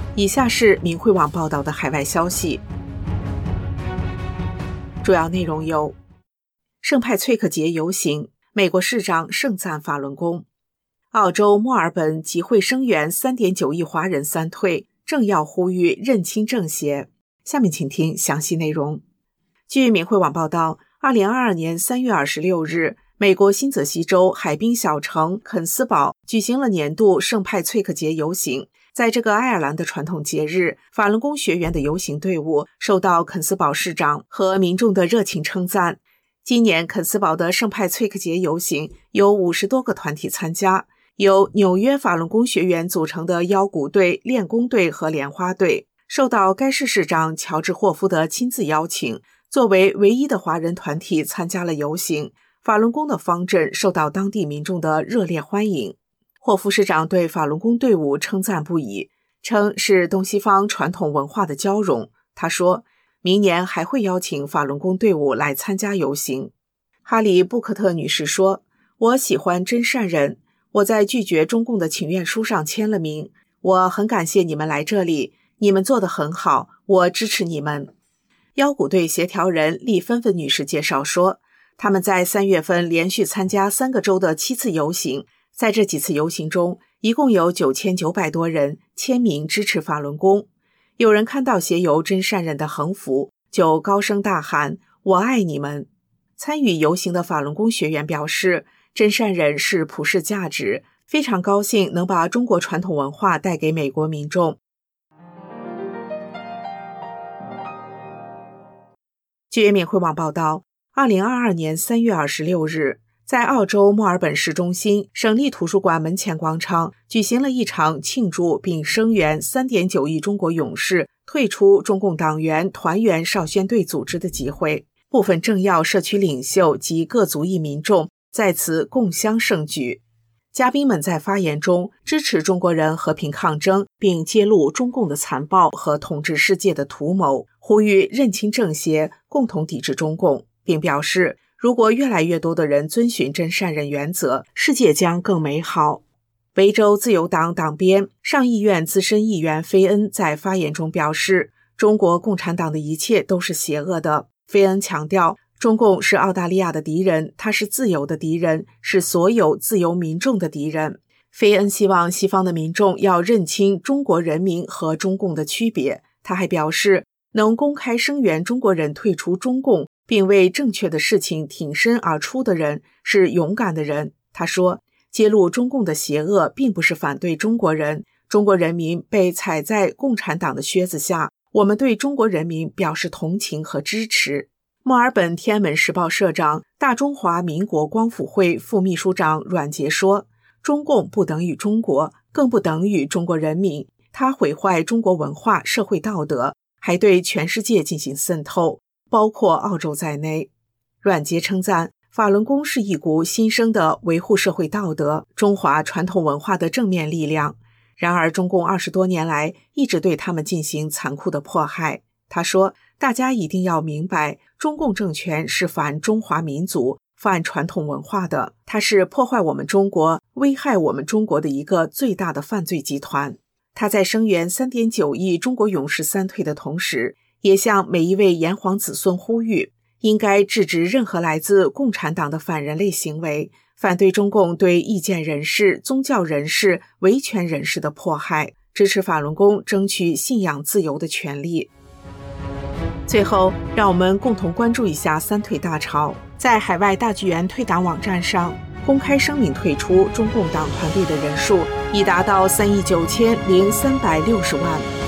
以下是明慧网报道的海外消息，主要内容有：圣派翠克节游行，美国市长盛赞法轮功；澳洲墨尔本集会声援 3.9 亿华人三退，政要呼吁认清政协。下面请听详细内容。据明慧网报道，2022年3月26日，美国新泽西州海滨小城肯斯堡举行了年度圣派翠克节游行。在这个爱尔兰的传统节日，法轮功学员的游行队伍受到肯斯堡市长和民众的热情称赞。今年肯斯堡的圣派翠克节游行有50多个团体参加，由纽约法轮功学员组成的腰鼓队、练功队和莲花队，受到该市市长乔治霍夫的亲自邀请，作为唯一的华人团体参加了游行。法轮功的方阵受到当地民众的热烈欢迎。霍夫市长对法轮功队伍称赞不已，称是东西方传统文化的交融。他说，明年还会邀请法轮功队伍来参加游行。哈里·布克特女士说，我喜欢真善人，我在拒绝中共的请愿书上签了名，我很感谢你们来这里，你们做得很好，我支持你们。腰鼓队协调人利芬芬女士介绍说，他们在3月份连续参加3个州的7次游行，在这几次游行中，一共有9900多人签名支持法轮功。有人看到写有真善人的横幅，就高声大喊，我爱你们。参与游行的法轮功学员表示，真善人是普世价值，非常高兴能把中国传统文化带给美国民众。据明慧网报道，2022年3月26日，在澳洲墨尔本市中心省立图书馆门前广场举行了一场庆祝并声援 3.9 亿中国勇士退出中共党员团员少先队组织的集会，部分政要、社区领袖及各族裔民众在此共襄盛举。嘉宾们在发言中支持中国人和平抗争，并揭露中共的残暴和统治世界的图谋，呼吁认清政协，共同抵制中共，并表示如果越来越多的人遵循真善人原则，世界将更美好。维州自由党党鞭、上议院资深议员菲恩在发言中表示，中国共产党的一切都是邪恶的。菲恩强调，中共是澳大利亚的敌人，它是自由的敌人，是所有自由民众的敌人。菲恩希望西方的民众要认清中国人民和中共的区别。他还表示，能公开声援中国人退出中共并为正确的事情挺身而出的人是勇敢的人。他说，揭露中共的邪恶并不是反对中国人，中国人民被踩在共产党的靴子下，我们对中国人民表示同情和支持。墨尔本天安门时报社长、大中华民国光复会副秘书长阮杰说，中共不等于中国，更不等于中国人民，它毁坏中国文化、社会道德，还对全世界进行渗透，包括澳洲在内。阮杰称赞法轮功是一股新生的维护社会道德、中华传统文化的正面力量，然而中共20多年来一直对他们进行残酷的迫害。他说，大家一定要明白，中共政权是反中华民族、反传统文化的，它是破坏我们中国、危害我们中国的一个最大的犯罪集团。他在声援 3.9 亿中国勇士三退的同时，也向每一位炎黄子孙呼吁，应该制止任何来自共产党的反人类行为，反对中共对意见人士、宗教人士、维权人士的迫害，支持法轮功争取信仰自由的权利。最后，让我们共同关注一下三退大潮。在海外大剧院退党网站上，公开声明退出中共党团队的人数已达到3亿9,0360万。